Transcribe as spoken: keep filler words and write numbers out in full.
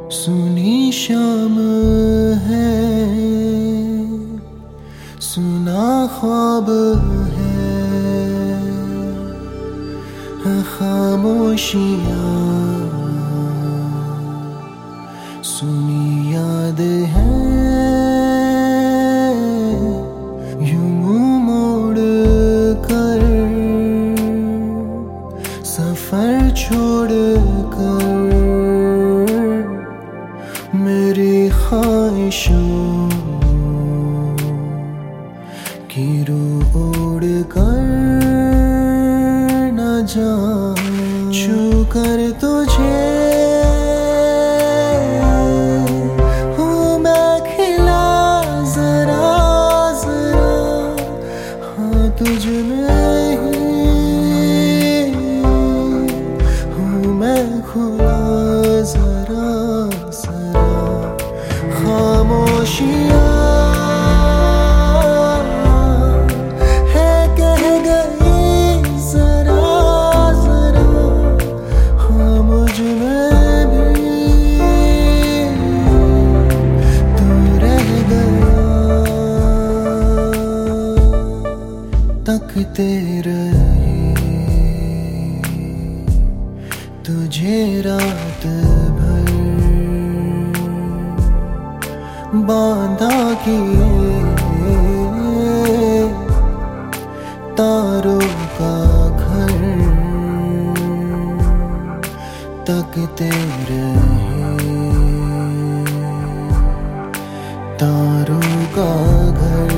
सुनी शाम है, सुना ख्वाब है, खामोशियाँ सुनी याद है। यूं मुँह मोड़ कर सफर छोड़ कर मेरी ख्वाहिशों की रूह ओढ़ कर न जा। छू कर तुझे हूँ मैं खिला जरा जरा, हाँ तुझ में ही हूँ मैं खुला जरा जरा। खामोशियाँ है कह गई जरा जरा, हाँ मुझ में भी तू रह गया। तकते रहे तुझे रात भर, बांधा किए तारों का घर। तकते रहे तारों का घर।